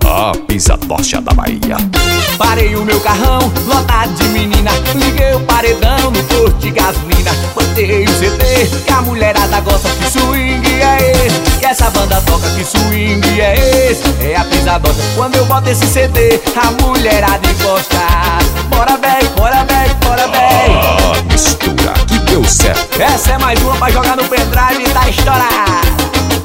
A pisadocha da Bahia. Parei o meu carrão, lotado de menina. Liguei o paredão no posto de gasolina. Botei o CD, que a mulherada gosta. Que swing é esse? Que essa banda toca. Que swing é esse? É a pisadocha. Quando eu boto esse CD, a mulherada gosta. Bora véi, bora véi, bora véi. Ah, mistura que deu certo. Essa é mais uma pra jogar no pendrive e tá estourado.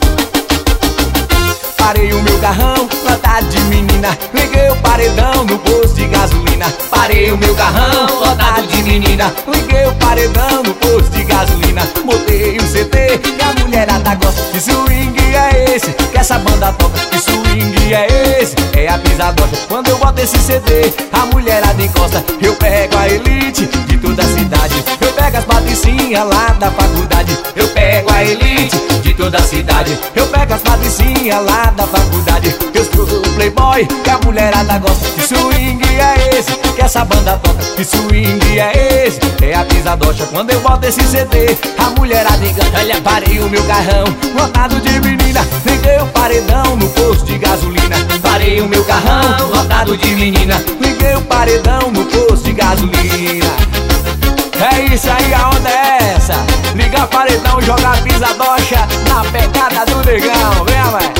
Parei o meu carrão, lotado de menina. Liguei o paredão no posto de gasolina. Parei o meu carrão, lotado de menina. Liguei o paredão no posto de gasolina. Botei o CD e a mulherada gosta. Que swing é esse? Que essa banda toca. Que swing é esse? É a pisadocha. Quando eu boto esse CD, a mulherada encosta. Eu pego a elite de toda a cidade. Eu pego as patricinhas lá da faculdade. Eu pego a elite de toda a cidade. Eu pego as patricinhas lá da faculdade. Eu sou o playboy que a mulherada gosta. Que swing é esse? Que essa banda toca. Que swing é esse? É a pisadocha. Quando eu boto esse CD, a mulherada engana. Olha, parei o meu carrão, lotado de menina. Liguei o paredão no posto de gasolina. Parei o meu carrão, lotado de menina. Liguei o paredão no posto de gasolina. É isso aí, a onda é essa. Ligar paredão e jogar pisadocha na pegada do negão. Vem, vai.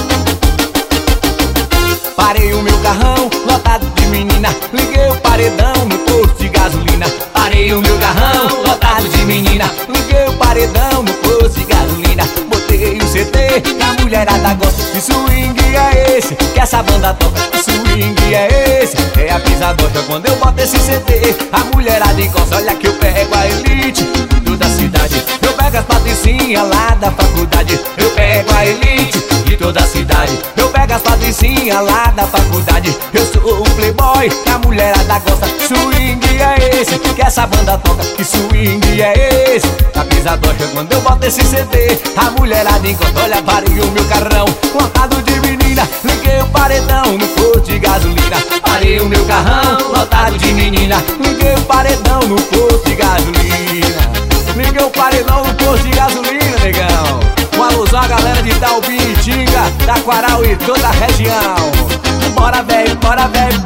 Parei o meu carrão, lotado de menina. Liguei o paredão no posto de gasolina. Parei o meu carrão, lotado de menina. Liguei o paredão no posto de gasolina. Botei o CD e a mulherada gosta. Que swing é esse? Que essa banda toca. Que swing é esse? É a pisadocha. Quando eu boto esse CD, a mulherada encosta. Olha que eu pego a elite de toda a cidade. Eu pego as patricinhas lá da faculdade. Eu pego a elite de toda a cidade. Eu pego as patricinhas lá da faculdade. Eu sou o playboy que a mulherada gosta. Swing é esse? Que essa banda toca. Que swing é esse? A pisadocha. Quando eu boto esse CD, a mulherada encosta. Olha, parei o meu carrão, lotado de menina. Liguei o paredão no posto de gasolina. Parei o meu carrão, lotado de menina. Liguei o paredão no posto de gasolina. Liguei o paredão no posto de gasolina, negão. Um alusão à galera de Itaubim, Tinga, Taquaral e toda a região. Bora véi, bora véi,